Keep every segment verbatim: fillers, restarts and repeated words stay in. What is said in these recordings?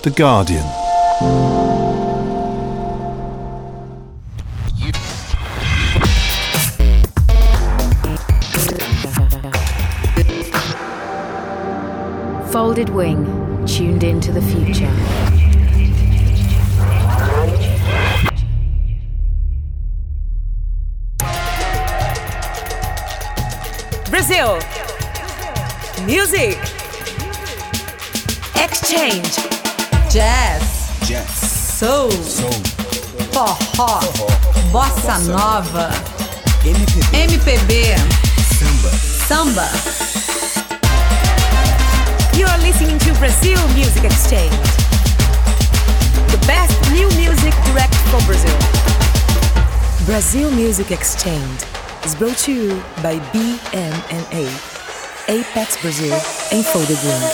The Guardian. Folded Wing, tuned into the future. Brazil. Music. Exchange. Jazz. Jazz. Soul. Soul. Forró. Forró. Bossa nova. M P B. M P B. Samba. Samba. You are listening to Brazil Music Exchange. The best new music direct from Brazil. Brazil Music Exchange is brought to you by B M and A, Apex Brazil and Folded Wing.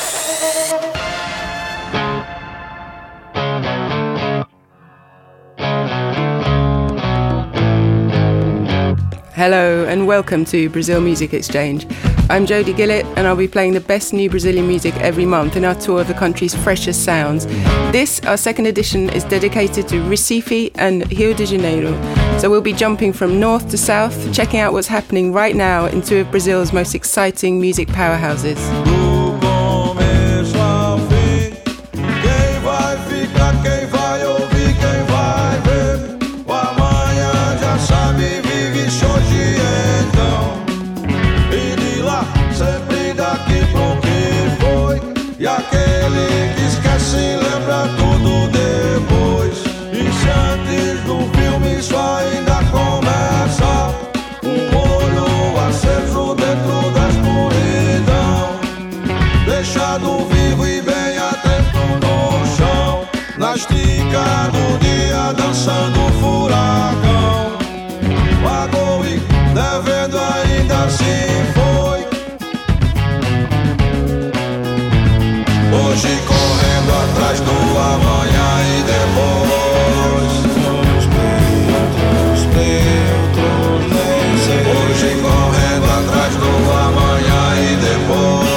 Hello and welcome to Brazil Music Exchange. I'm Jodie Gillett and I'll be playing the best new Brazilian music every month in our tour of the country's freshest sounds. This, our second edition, is dedicated to Recife and Rio de Janeiro. So we'll be jumping from north to south, checking out what's happening right now in two of Brazil's most exciting music powerhouses. E aquele que esquece lembra tudo depois. E se antes do filme isso ainda começa, um olho aceso dentro da escuridão, deixado vivo e bem atento no chão, na estica do dia dançando furacão. Pagou e devendo ainda assim foi. Hoje correndo atrás do amanhã e depois. Hoje correndo atrás do amanhã e depois.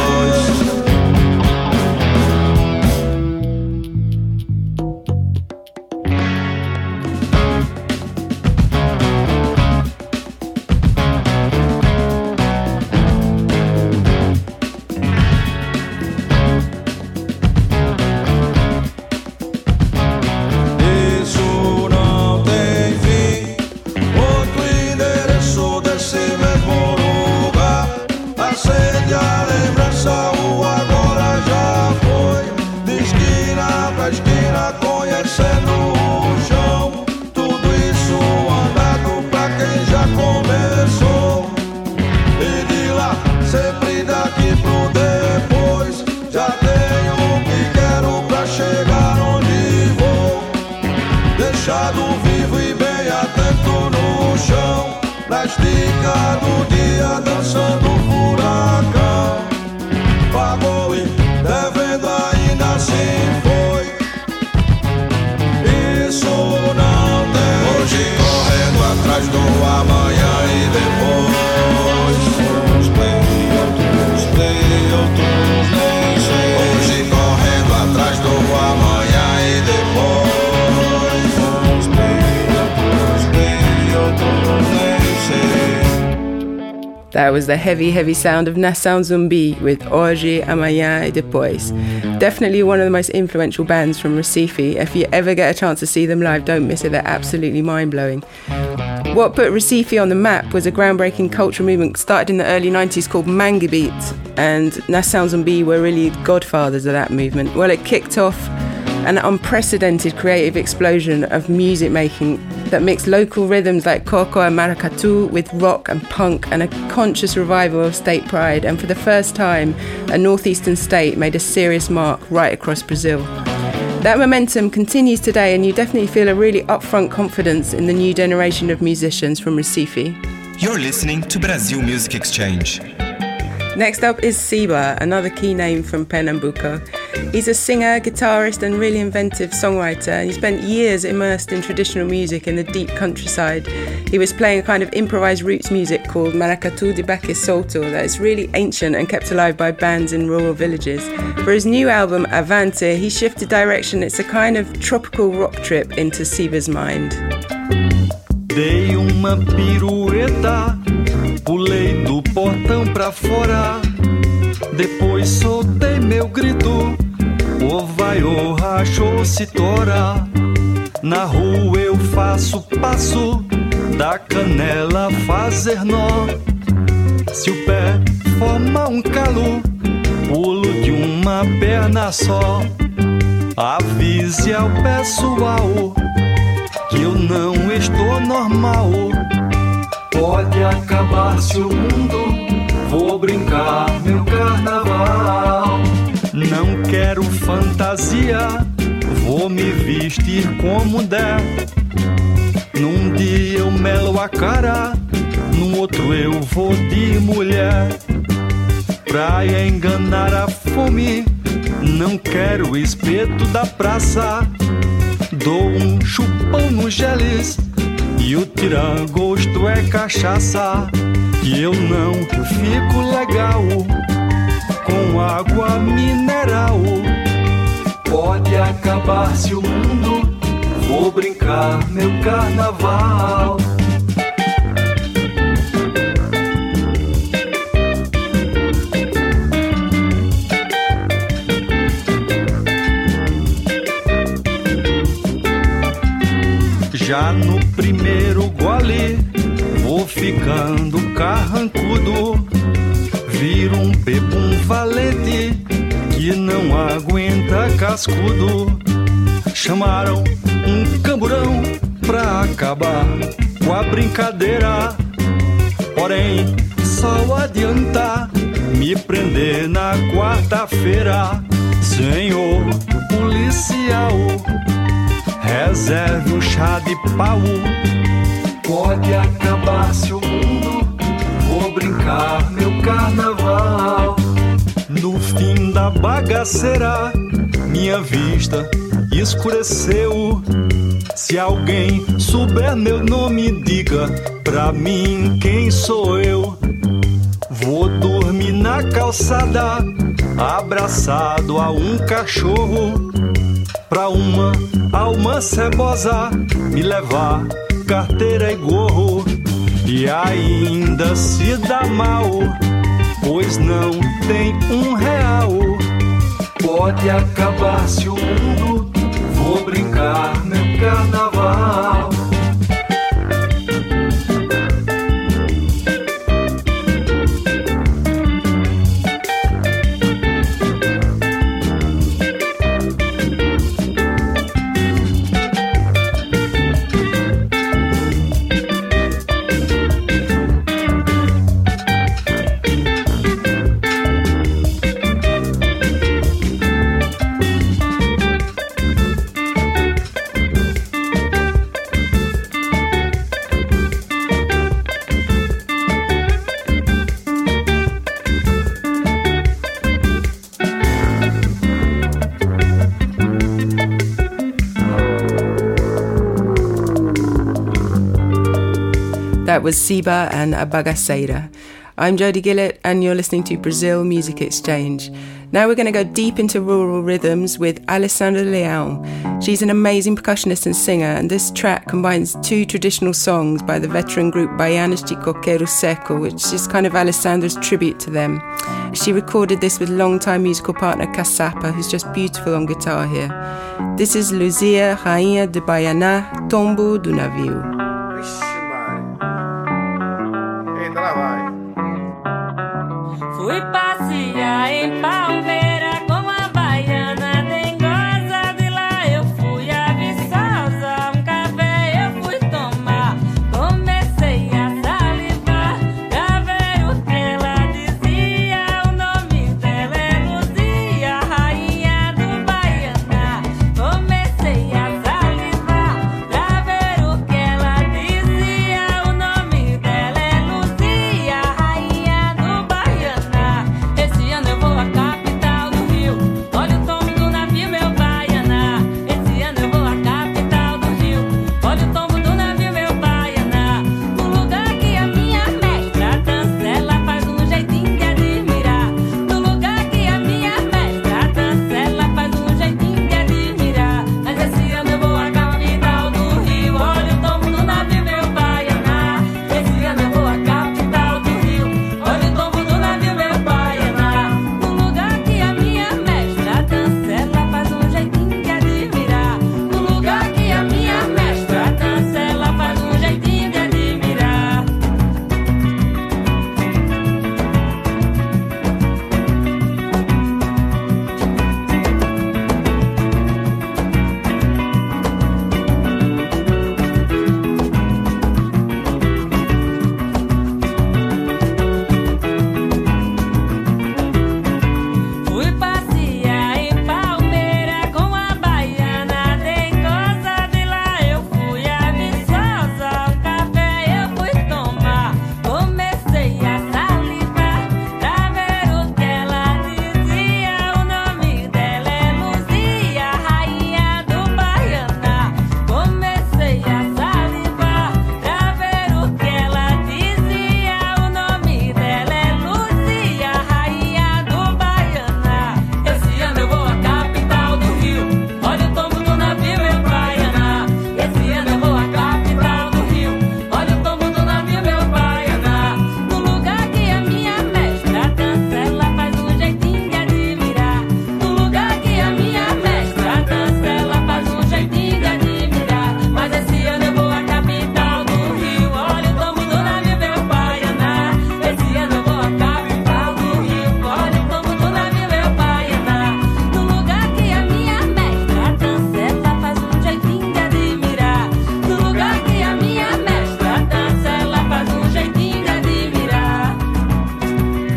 That was the heavy, heavy sound of Nação Zumbi with Hoje, Amanhã e Depois. Definitely one of the most influential bands from Recife. If you ever get a chance to see them live, don't miss it. They're absolutely mind-blowing. What put Recife on the map was a groundbreaking cultural movement started in the early nineties called Mangue Beat, and Nação Zumbi were really godfathers of that movement. Well, it kicked off an unprecedented creative explosion of music making that mixed local rhythms like coco and maracatu with rock and punk and a conscious revival of state pride. And for the first time, a northeastern state made a serious mark right across Brazil. That momentum continues today, and you definitely feel a really upfront confidence in the new generation of musicians from Recife. You're listening to Brazil Music Exchange. Next up is Siba, another key name from Pernambuco. He's a singer, guitarist and really inventive songwriter, and he spent years immersed in traditional music in the deep countryside. He was playing a kind of improvised roots music called Maracatu de Baque Solto that is really ancient and kept alive by bands in rural villages. For his new album Avante, he shifted direction. It's a kind of tropical rock trip into Siba's mind. Dei uma pirueta, pulei do portão pra fora, depois soltei meu grito, o vai, o rachou, se tora. Na rua eu faço passo, da canela fazer nó. Se o pé forma um calo, pulo de uma perna só. Avise ao pessoal que eu não estou normal. Pode acabar-se o mundo, vou brincar meu carnaval. Não quero fantasia, vou me vestir como der. Num dia eu melo a cara, no outro eu vou de mulher. Pra enganar a fome, não quero o espeto da praça. Dou um chupão no geles e o tiragosto é cachaça. E eu não fico legal com água mineral. Pode acabar-se o mundo, vou brincar meu carnaval. Já no primeiro gole vou ficando carrancudo, viro um bebum valente que não aguenta cascudo. Chamaram um camburão pra acabar com a brincadeira, porém só adianta me prender na quarta-feira. Senhor policial, reserve um chá de pau. Pode acabar-se o mundo, vou brincar meu carnaval. No fim da bagaceira, minha vista escureceu. Se alguém souber meu nome, diga pra mim quem sou eu. Vou dormir na calçada, abraçado a um cachorro, pra uma alma cebosa me levar carteira e gorro. E ainda se dá mal, pois não tem um real. Pode acabar-se o mundo, vou brincar meu carnaval. That was Siba and A Bagaceira. I'm Jodie Gillett and you're listening to Brazil Music Exchange. Now we're going to go deep into rural rhythms with Alessandra Leão. She's an amazing percussionist and singer, and this track combines two traditional songs by the veteran group Baianos de Coqueiro Seco, which is kind of Alessandra's tribute to them. She recorded this with longtime musical partner Caçapa, who's just beautiful on guitar here. This is Luzia, Rainha de Baianá, Tombo do Navio. Fui passear em Palmeira com a baiana dengosa. De lá eu fui a Viçosa, um café eu fui tomar. Comecei a salivar pra ver o que ela dizia. O nome dela é Luzia, rainha do Baianá. Comecei a salivar pra ver o que ela dizia.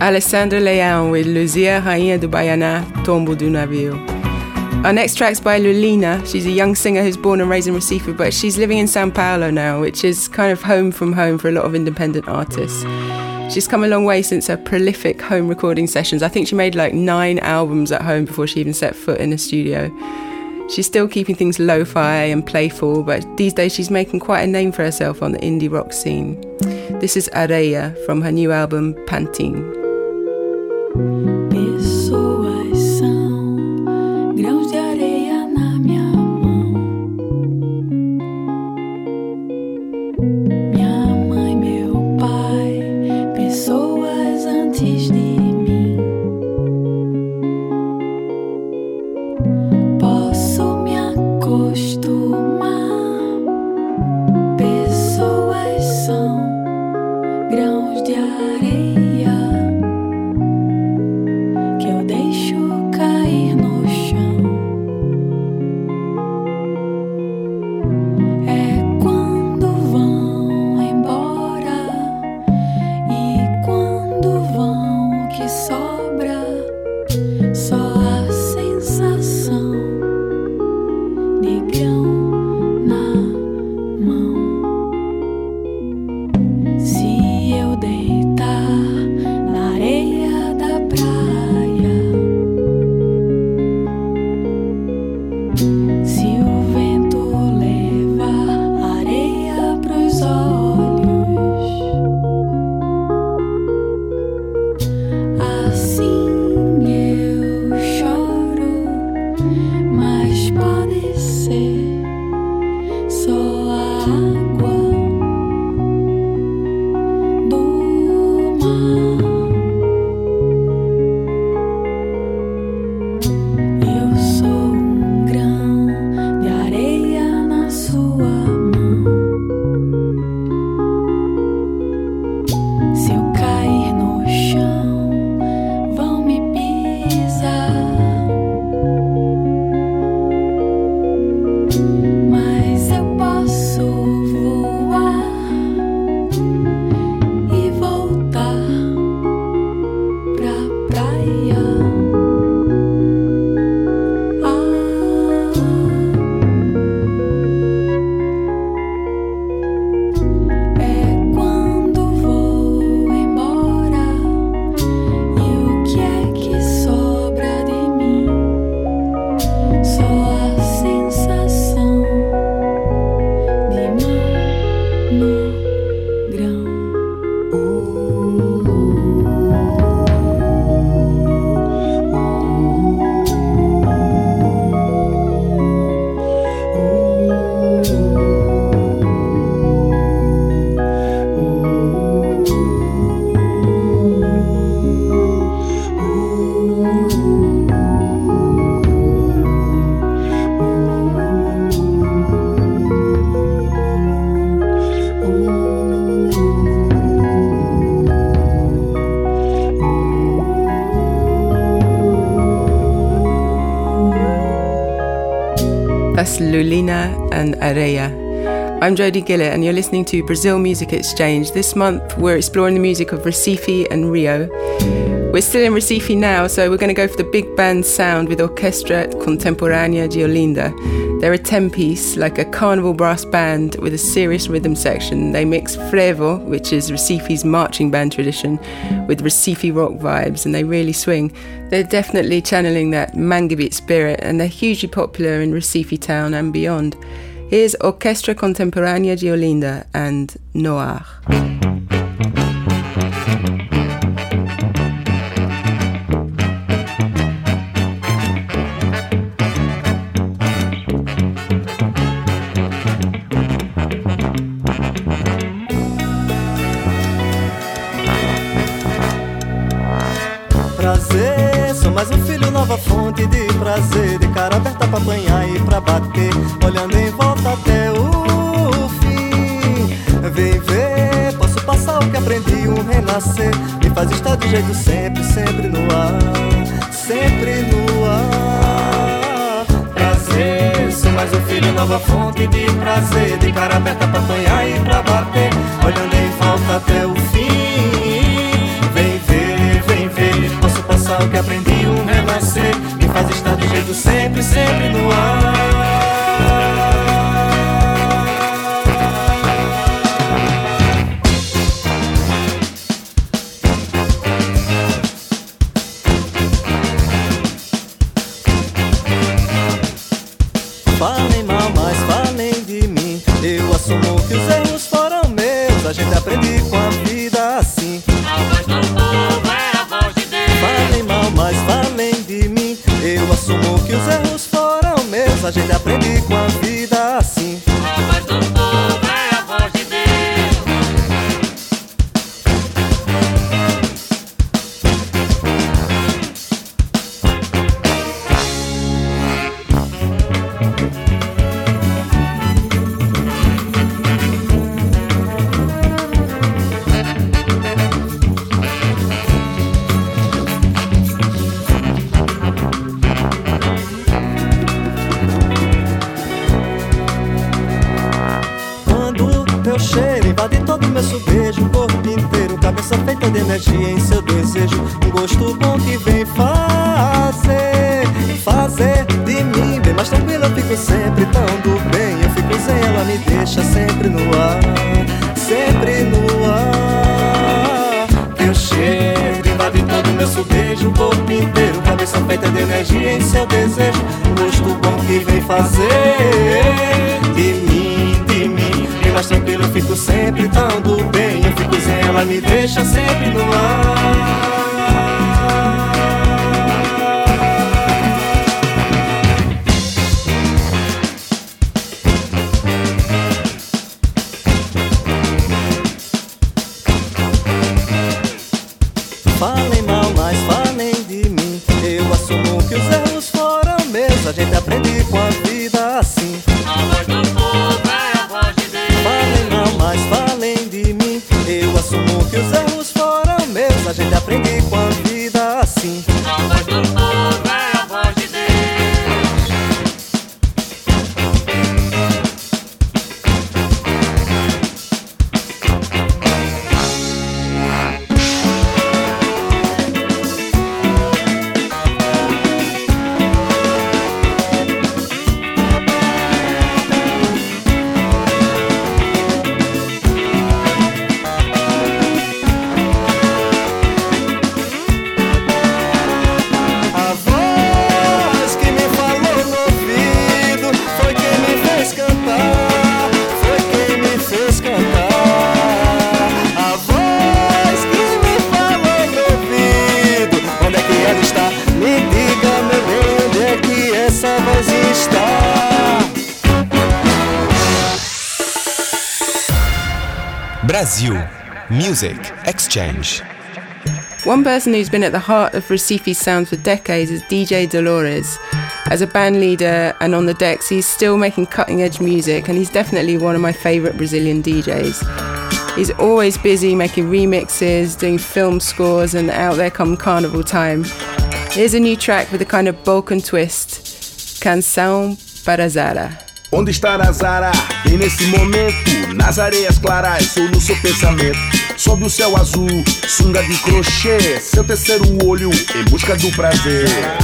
Alessandra Leão with Luzia Rainha do Baianá, Tombo do Navio. Our next track's by Lulina. She's a young singer who's born and raised in Recife, but she's living in Sao Paulo now, which is kind of home from home for a lot of independent artists. She's come a long way since her prolific home recording sessions. I think she made like nine albums at home before she even set foot in a studio. She's still keeping things lo-fi and playful, but these days she's making quite a name for herself on the indie rock scene. This is Areia from her new album, Pantin. Grãos de areia na minha mão. Minha mãe, meu pai, pessoas antes de mim. Posso me acostumar. Pessoas são grãos de areia que eu deixo cair no chão. That's Lulina and Areia. I'm Jodie Gillett and you're listening to Brazil Music Exchange. This month we're exploring the music of Recife and Rio. We're still in Recife now, so we're going to go for the big band sound with Orquestra Contemporânea de Olinda. They're a ten-piece, like a carnival brass band with a serious rhythm section. They mix frevo, which is Recife's marching band tradition, with Recife rock vibes, and they really swing. They're definitely channeling that Manguebeat spirit, and they're hugely popular in Recife town and beyond. Here's Orquestra Contemporânea de Olinda and Noir. Prazer, sou mais um filho, nova fonte de prazer, de cara aberta pra apanhar e pra bater, olhando em volta até o fim. Vem ver, posso passar o que aprendi, um renascer, me faz estar de jeito sempre, sempre no ar, sempre no ar. Prazer, sou mais um filho, nova fonte de prazer, de cara aberta pra apanhar e pra bater, olhando em volta até o fim. Vem ver, vem o que aprendi, um renascer. Me faz estar do jeito sempre, sempre no ar. Falem mal, mas falem de mim. Eu assumo que os erros foram meus. A gente aprende com a vida assim. A voz do povo é a voz de Deus. Falem mal, mas falem de mim. Eu assumo que os erros foram meus. A gente aprende com a vida assim. A voz do povo é a voz de Deus. Invade todo meu subejo, o corpo inteiro, cabeça feita de energia em seu desejo. Um gosto bom que vem fazer, fazer de mim bem mais tranquilo. Eu fico sempre tão do bem, eu fico zen, ela me deixa sempre no ar, sempre no ar. Teu cheiro invade todo meu subejo, o corpo inteiro, cabeça feita de energia em seu desejo. Um gosto bom que vem fazer de mim, de mim bem mais tranquilo, eu fico sempre tão do bem. Eu fico zen, ela me deixa sempre no ar. Falem mal, mas falem de mim. Eu assumo que os erros foram meus. A gente aprende com a vida assim. A voz do povo é a voz de Deus. Falem mal, mas falem de mim. Eu assumo que os erros foram meus. A gente aprende com a vida assim. A voz do povo é a voz de Deus. Brazil Music Exchange. One person who's been at the heart of Recife sounds for decades is D J Dolores. As a band leader and on the decks, he's still making cutting-edge music, and he's definitely one of my favourite Brazilian D Js. He's always busy making remixes, doing film scores, and out there come carnival time. Here's a new track with a kind of Balkan twist, Canção para Zara. Onde está a Zara? Bem nesse momento, nas areias claras, sou no seu pensamento. Sob o céu azul, sunga de crochê, seu terceiro olho em busca do prazer.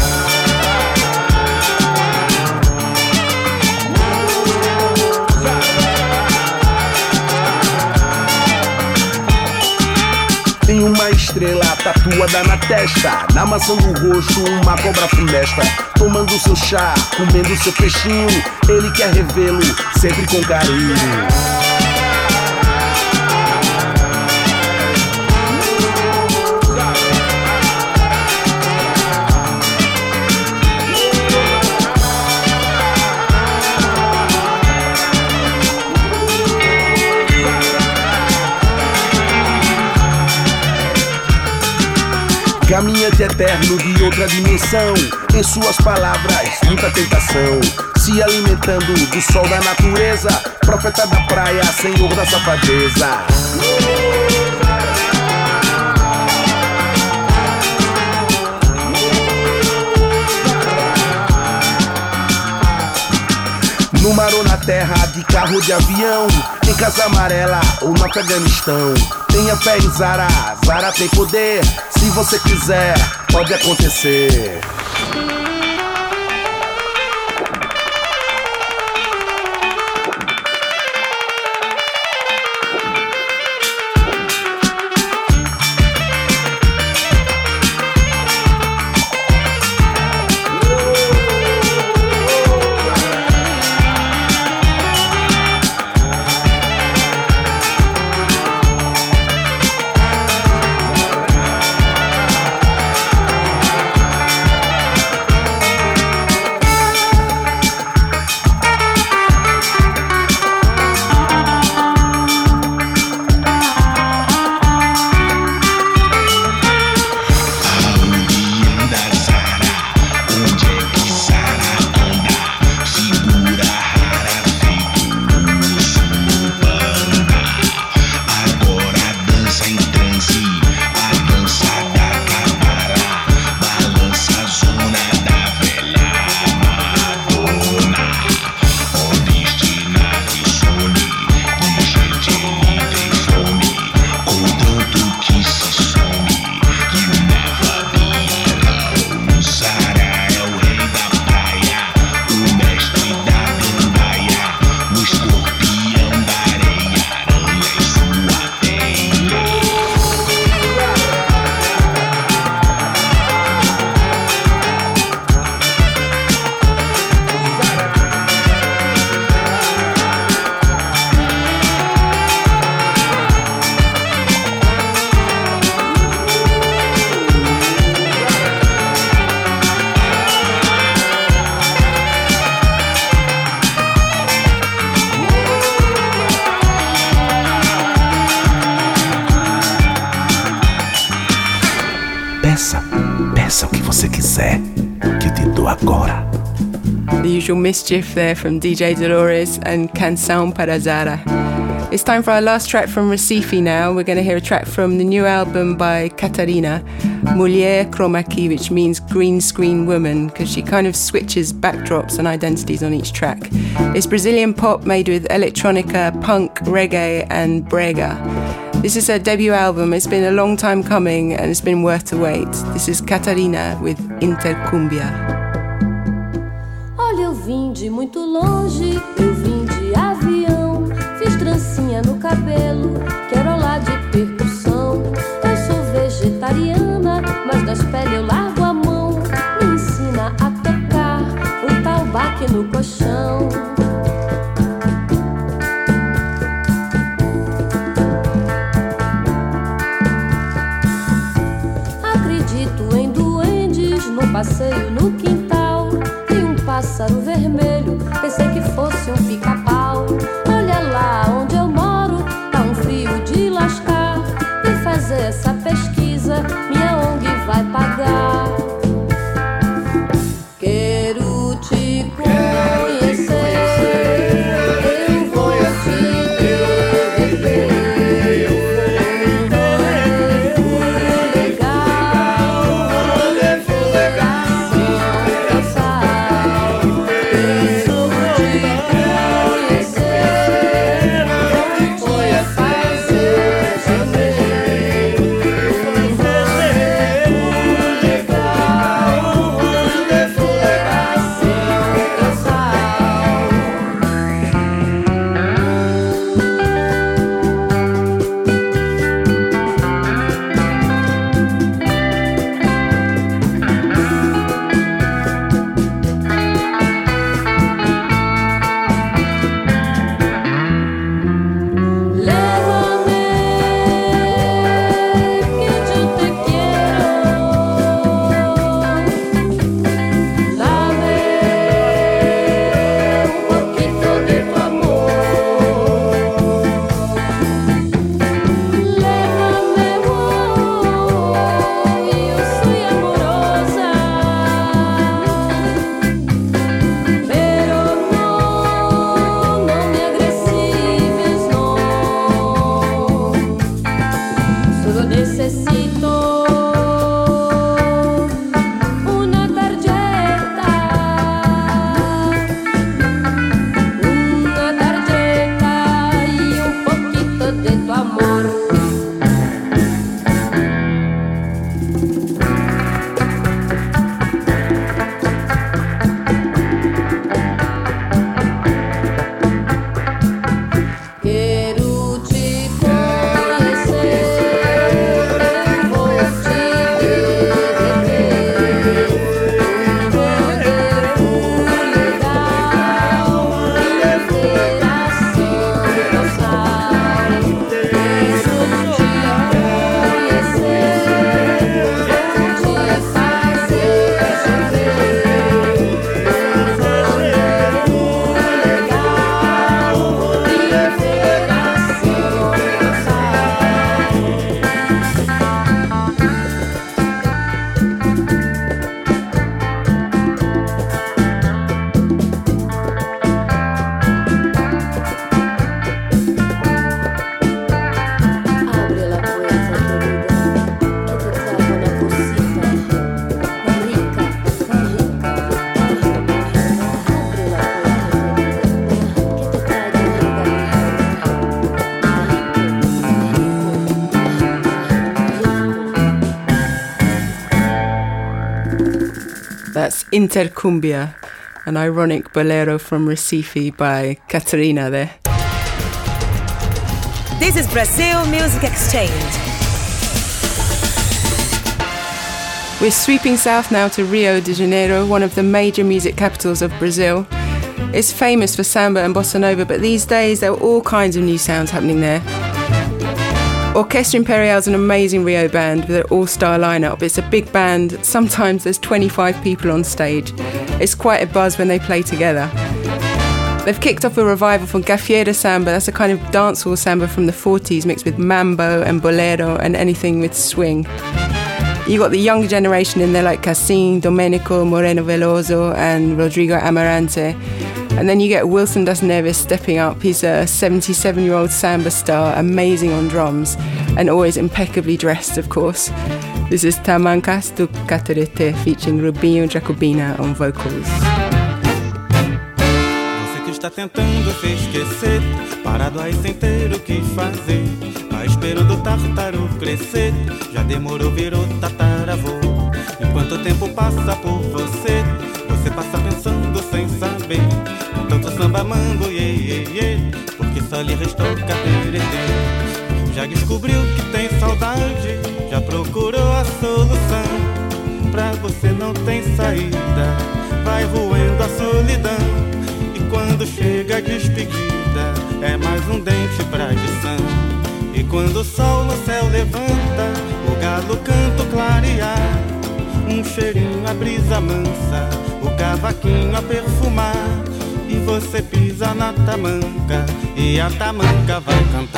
Tem uma estrela tatuada na testa, na maçã do rosto uma cobra funesta. Tomando seu chá, comendo seu peixinho, ele quer revê-lo sempre com carinho. Caminhante eterno de outra dimensão, em suas palavras muita tentação. Se alimentando do sol da natureza, profeta da praia, senhor da safadeza. no mar ou na terra, de carro, de avião, em Casa Amarela ou no Afeganistão. Tenha fé em Zara, Zara tem poder. Se você quiser, pode acontecer. Peça, peça o que você quiser, que eu te dou agora. The usual mischief there from D J Dolores and Canção para Zara. It's time for our last track from Recife now. We're going to hear a track from the new album by Catarina, Mulher Chroma Key, which means green screen woman, because she kind of switches backdrops and identities on each track. It's Brazilian pop made with electronica, punk, reggae and brega. This is her debut album. It's been a long time coming and it's been worth the wait. This is Catarina with Intercumbia. Olha, eu vim de muito longe, eu vim de avião. Fiz trancinha no cabelo, quero lá de percussão. Eu sou vegetariana, mas das peles eu largo a mão. Me ensina a tocar um tal baque no colchão. Acredito em duendes, no passeio no quintal. Vi um pássaro vermelho, pensei que fosse um pica-pau. Olha lá onde eu moro, tá um frio de lascar. Vem fazer essa pesquisa, minha O N G vai pagar. Quero te conhecer, eu vou te beber. Legal, legal, That's Intercumbia, an ironic bolero from Recife by Catarina there. This is Brazil Music Exchange. We're sweeping south now to Rio de Janeiro, one of the major music capitals of Brazil. It's famous for samba and bossa nova, but these days there are all kinds of new sounds happening there. Orchestra Imperial is an amazing Rio band with an all-star lineup. It's a big band. Sometimes there's twenty-five people on stage. It's quite a buzz when they play together. They've kicked off a revival from Gafieira Samba. That's a kind of dancehall samba from the forties mixed with mambo and bolero and anything with swing. You got the younger generation in there like Cassim, Domenico Moreno Veloso and Rodrigo Amarante. And then you get Wilson das Neves stepping up. He's a seventy-seven-year-old samba star, amazing on drums, and always impeccably dressed, of course. This is Tamancas do Caterete featuring Rubinho Jacobina on vocals. Você que está tentando se esquecer, parado aí sem ter o que fazer, vai esperando o tártaro crescer, já demorou, virou tataravô. Enquanto o tempo passa por você, você passa pensando sem saber. Tanto samba, mango, iê, iê, iê, porque só lhe restou caterete. Já descobriu que tem saudade, já procurou a solução. Pra você não tem saída, vai roendo a solidão. E quando chega a despedida, é mais um dente pra adição. E quando o sol no céu levanta, o galo canta o clarear, um cheirinho a brisa mansa, o cavaquinho a perfumar. E você pisa na tamanca, e a tamanca vai cantar.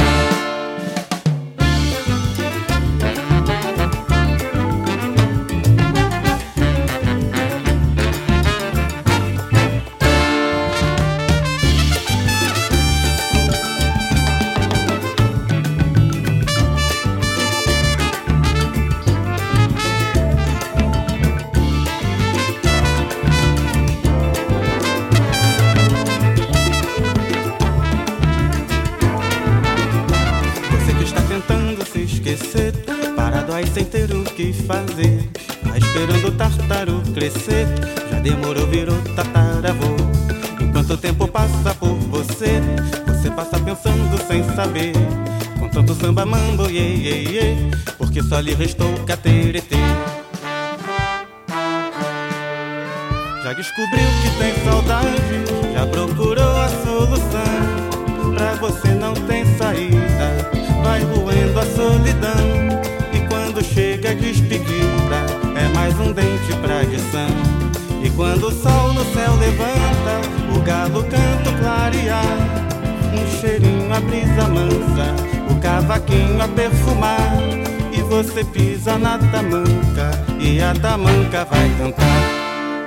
Parado aí sem ter o que fazer, vai esperando o tártaro crescer, já demorou, virou tataravô. Enquanto o tempo passa por você, você passa pensando sem saber, com tanto samba, mambo, iê, iê, iê, porque só lhe restou caterete. Já descobriu que tem saudade, já procurou a solução. Pra você não tem saída, vai roendo a solidão. E quando chega a despedida, é mais um dente pra adição. E quando o sol no céu levanta, o galo canta o clarear, um cheirinho a brisa mansa, o cavaquinho a perfumar. E você pisa na tamanca, e a tamanca vai cantar.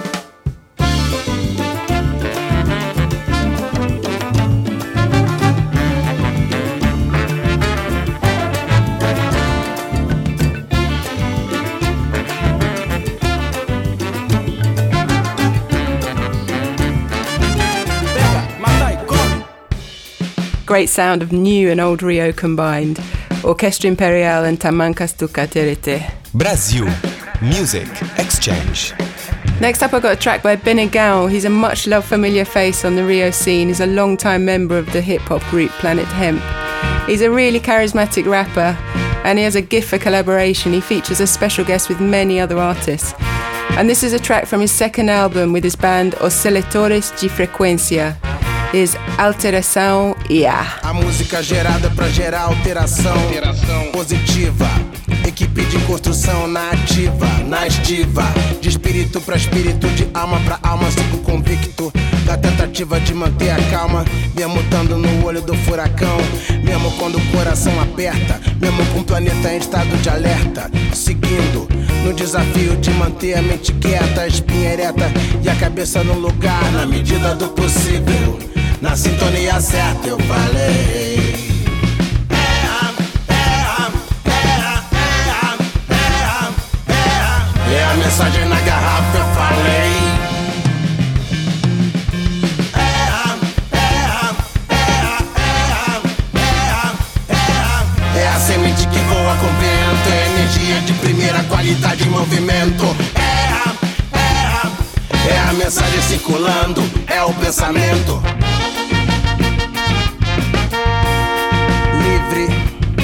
Great sound of new and old Rio combined. Orchestra Imperial and Tamancas do Caterete. Brazil Music Exchange. Next up, I got a track by Benegão. He's a much loved familiar face on the Rio scene. He's a long-time member of the hip-hop group Planet Hemp. He's a really charismatic rapper, and he has a gift for collaboration. He features a special guest with many other artists. And this is a track from his second album with his band Osciladores de Frequência. Is Alteração I A. A música gerada pra gerar alteração, alteração positiva. Equipe de construção na ativa, na estiva. De espírito pra espírito, de alma pra alma. Sigo convicto da tentativa de manter a calma, mesmo estando no olho do furacão, mesmo quando o coração aperta, mesmo com o planeta em estado de alerta. Seguindo no desafio de manter a mente quieta, a espinha ereta e a cabeça no lugar, na medida do possível. Na sintonia certa eu falei. Erra, erra, erra, erra, erra, erra. É a mensagem na garrafa, eu falei. Erra, erra, erra, erra, erra, erra. É a semente que voa com vento, é energia de primeira qualidade em movimento. Erra, erra, É a mensagem circulando, é o pensamento livre.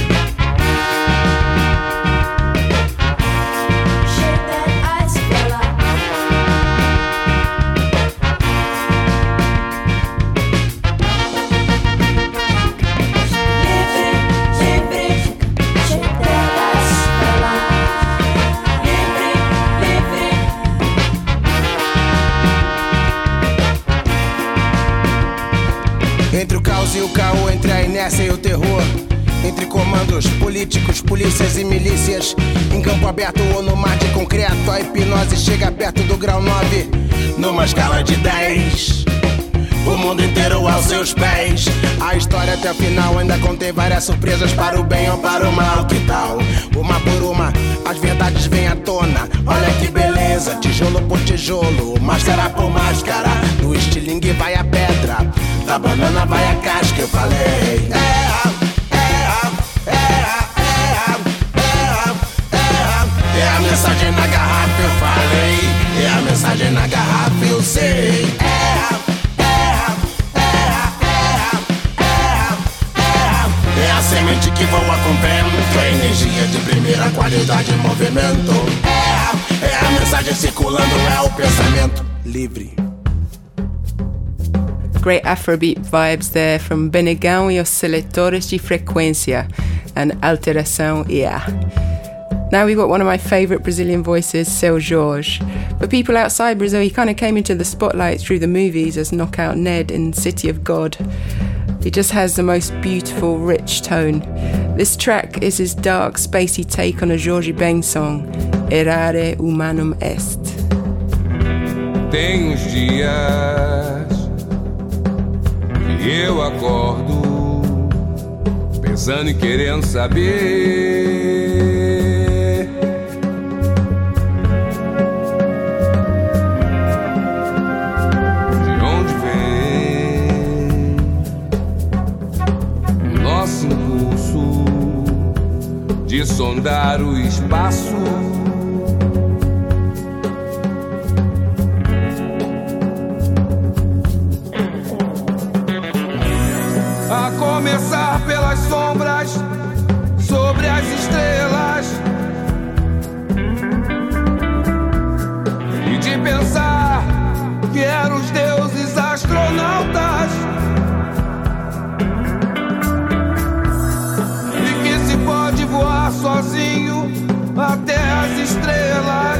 Entre o caos e o caô, entre a inércia e o terror, entre comandos políticos, polícias e milícias, em campo aberto ou no mar de concreto, a hipnose chega perto do grau nove, numa escala de dez. O mundo inteiro aos seus pés. A história até o final ainda contém várias surpresas, para o bem ou para o mal, que tal? Uma por uma, as verdades vêm à tona. Olha que beleza, tijolo por tijolo, máscara por máscara. Do estilingue vai a pedra, da banana vai a casca, eu falei. É, é, é, é, é, é, é a mensagem na garrafa, eu falei. É a mensagem na garrafa, eu sei. É, é a semente que voa com vento, é energia de primeira qualidade em movimento. É, é a mensagem circulando, é o pensamento livre. Great Afrobeat vibes there from Benegão e os Seletores de Frequência and Alteração I A. Now we've got one of my favourite Brazilian voices, Seu Jorge. For people outside Brazil, he kind of came into the spotlight through the movies as Knockout Ned in City of God. He just has the most beautiful, rich tone. This track is his dark, spacey take on a Jorge Ben song, Errare Humanum Est. Tem uns dias que eu acordo pensando e querendo saber de onde vem o nosso impulso de sondar o espaço. A começar pelas sombras sobre as estrelas, e de pensar que eram os deuses astronautas, e que se pode voar sozinho até as estrelas,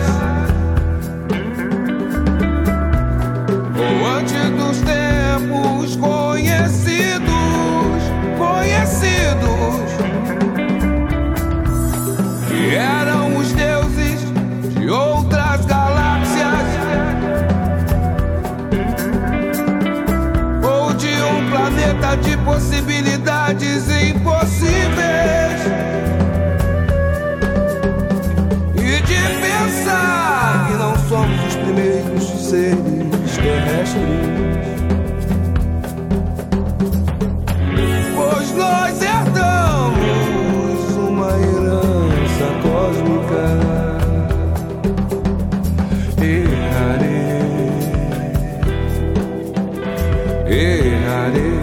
ou antes dos tempos conhecidos, conhecidos, que eram os deuses de outras galáxias, ou de um planeta de possibilidades impossíveis, e de pensar que não somos os primeiros seres terrestres, pois nós herdamos uma herança cósmica. Errarei, errarei,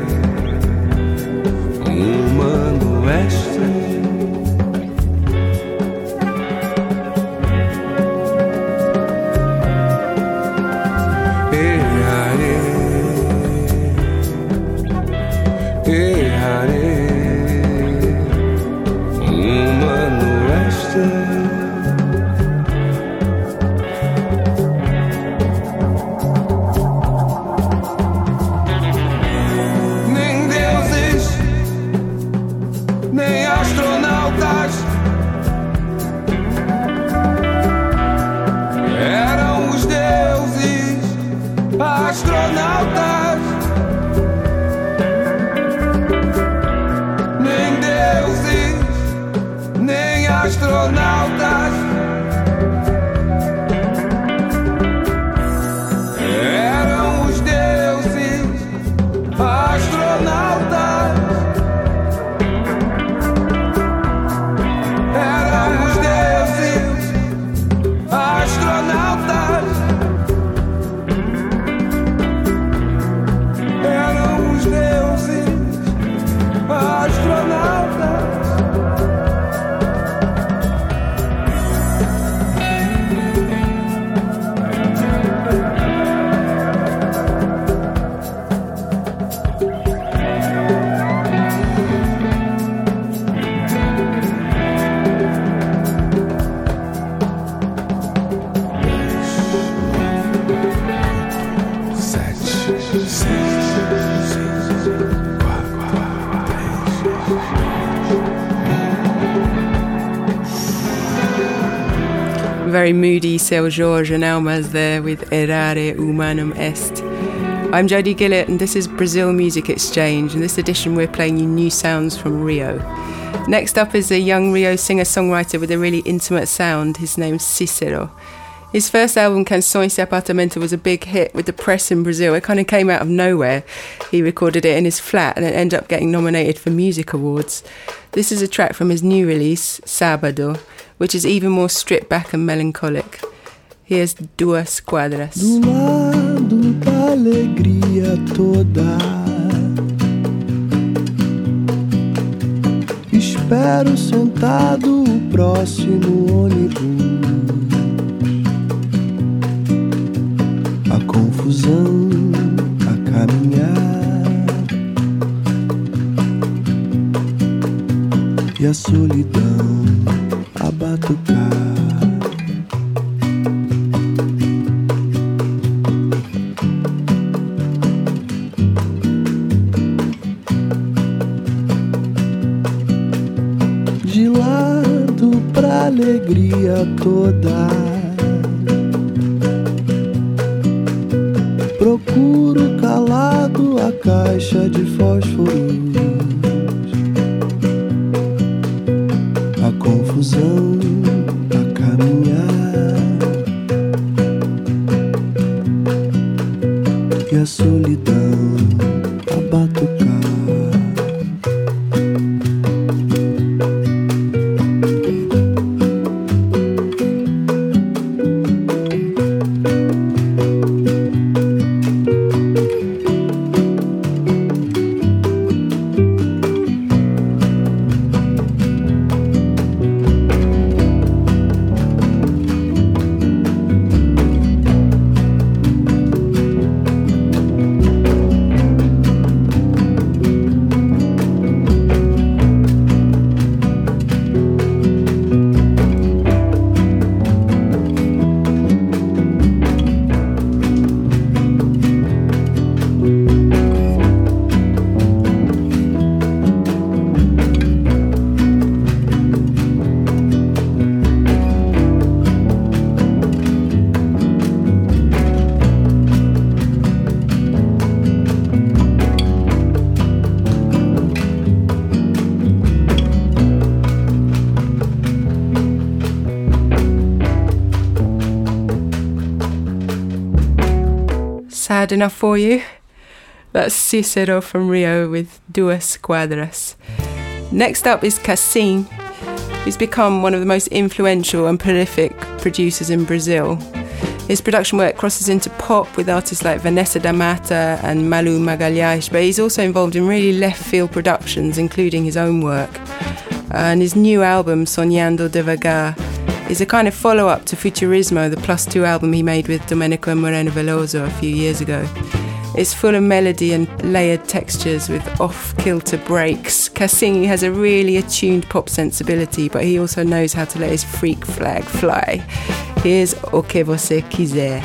um humano extra. very moody Seu Jorge and Almas there with Errare Humanum Est. I'm Jodie Gillett and this is Brazil Music Exchange. In this edition we're playing you new sounds from Rio. Next up is a young Rio singer-songwriter with a really intimate sound. His name's Cicero. His first album, Canções de Apartamento, was a big hit with the press in Brazil. It kind of came out of nowhere. He recorded it in his flat and it ended up getting nominated for music awards. This is a track from his new release, Sábado, which is even more stripped back and melancholic. Here's Duas Quadras. Do lado da alegria toda, espero sentado o próximo ônibus. A confusão a caminhar e a solidão a batucar. De lado pra alegria toda, procuro calado a caixa de fósforos. A confusão a caminhar e a solidão a batucar. Sad enough for you? That's Cicero from Rio with Duas Quadras. Next up is Cassim, who's become one of the most influential and prolific producers in Brazil. His production work crosses into pop with artists like Vanessa da Mata and Malu Magalhães, but he's also involved in really left-field productions, including his own work. And his new album, Sonhando Devagar, is a kind of follow-up to Futurismo, the plus two album he made with Domenico and Moreno Veloso a few years ago. It's full of melody and layered textures with off-kilter breaks. Cassim has a really attuned pop sensibility, but he also knows how to let his freak flag fly. Here's O Que Você Quiser.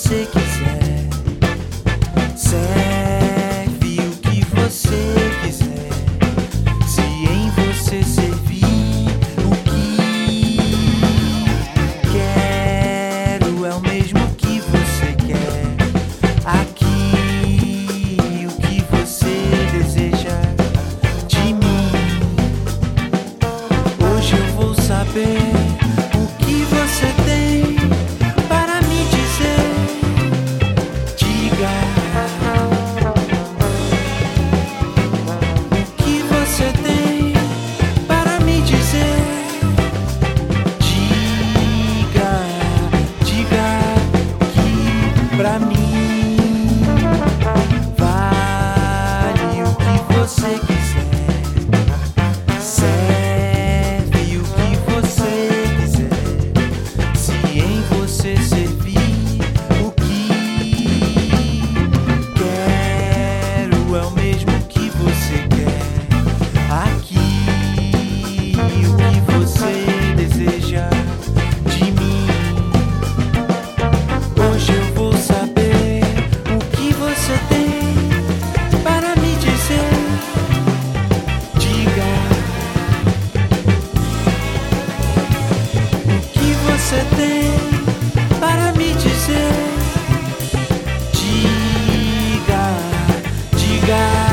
você quiser. Serve o que você quiser. Se em você servir o que quero é o mesmo que você quer. Aqui o que você deseja de mim. Hoje eu vou saber o que você tem para me dizer. Diga o que você tem para me dizer. Diga, diga que pra mim vale o que você quiser. Serve o que você quiser. Se em você servir o que quero é o mesmo que você quer. Aqui o que você deseja de mim. Hoje eu vou saber o que você tem para me dizer. Diga o que você tem para me dizer. Diga, diga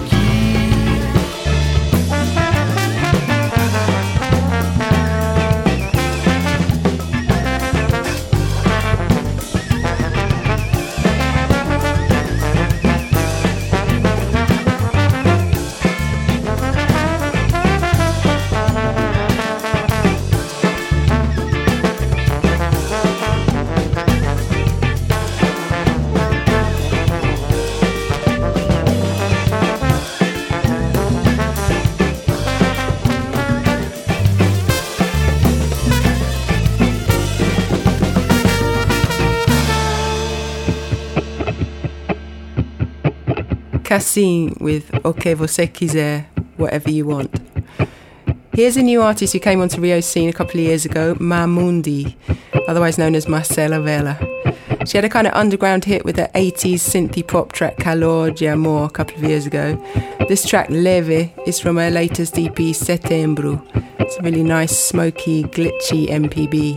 Cassim with O Que Você Quiser, Whatever You Want. Here's a new artist who came onto Rio's scene a couple of years ago, Mamundi, otherwise known as Marcela Vela. She had a kind of underground hit with the eighties synthy pop track Calor de Amor a couple of years ago. This track, Leve, is from her latest E P, Setembro. It's a really nice, smoky, glitchy M P B.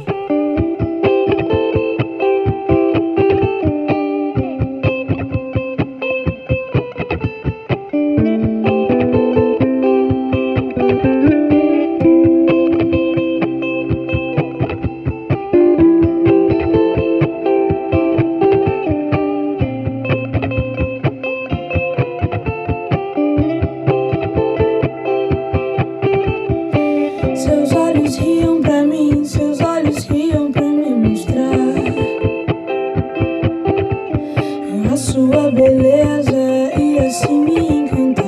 Seus olhos riam pra mim, seus olhos riam pra me mostrar a sua beleza e assim me encantar.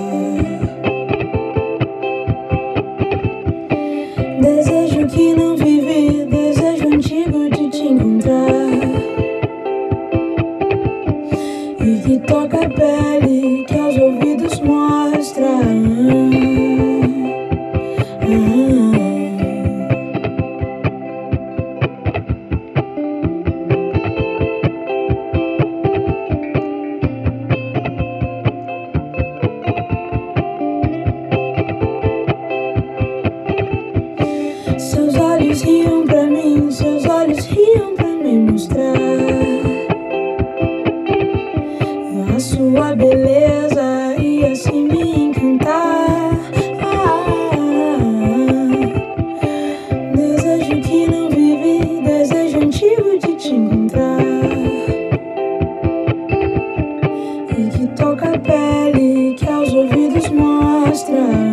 Desejo que não vivi, desejo antigo de te encontrar e que toca a pele, que aos ouvidos mostra. Seus olhos riam pra mim, seus olhos riam pra me mostrar a sua beleza e assim me encantar. Ah, desejo que não vivi, desejo antigo de te encontrar e que toca a pele, que aos ouvidos mostra.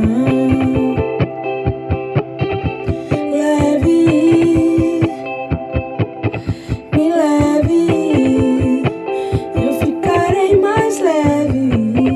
Me leve, eu ficarei mais leve.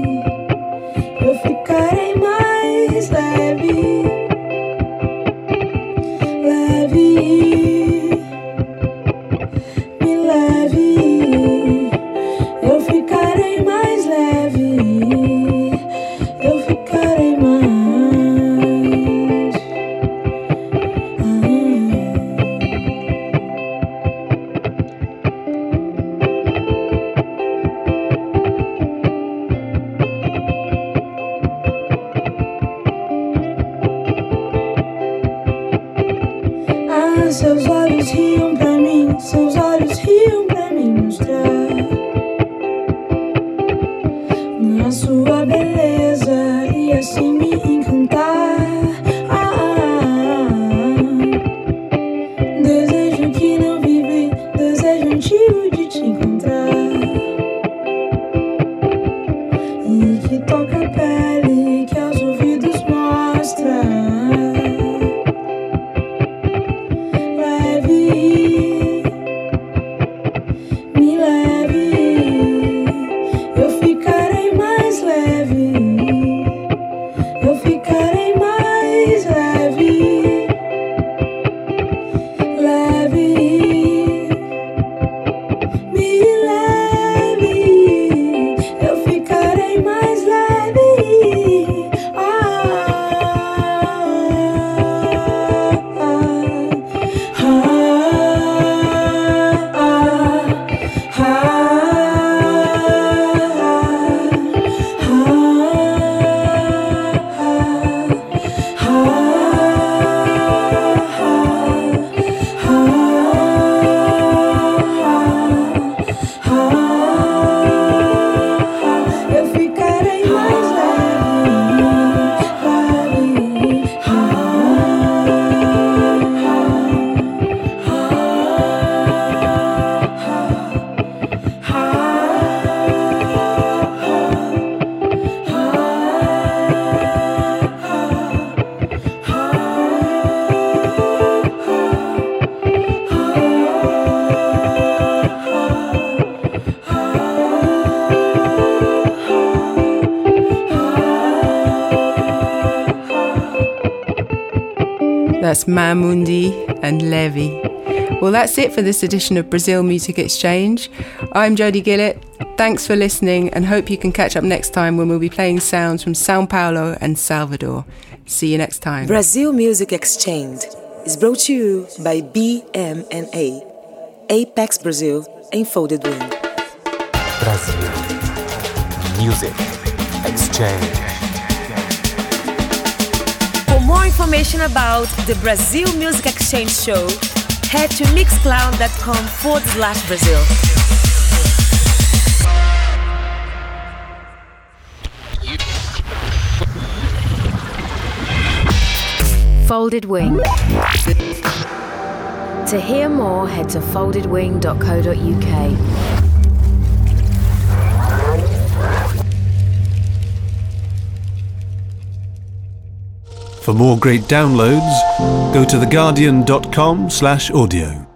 seus olhos riam pra mim, seus olhos riam pra me mostrar a sua beleza e assim me encantar. Ah, ah, ah. Desejo que não vivi, desejo antigo de te encontrar e que toca a pele, que aos ouvidos mostra. Leve, me leve, eu ficarei mais leve, eu ficarei mais leve, leve, me leve, eu ficarei mais leve. Ah, ah, ah, ah, eu ficarei mais That's Mamundi and Levy. Well, that's it for this edition of Brazil Music Exchange. I'm Jodie Gillett. Thanks for listening and hope you can catch up next time when we'll be playing sounds from Sao Paulo and Salvador. See you next time. Brazil Music Exchange is brought to you by B M and A, Apex Brazil and Folded Wing. Brazil Music Exchange. For more information about the Brazil Music Exchange show, head to mixcloud.com forward slash Brazil. Folded Wing. To hear more, head to folded wing dot co dot U K. For more great downloads, go to theguardian dot com slash audio.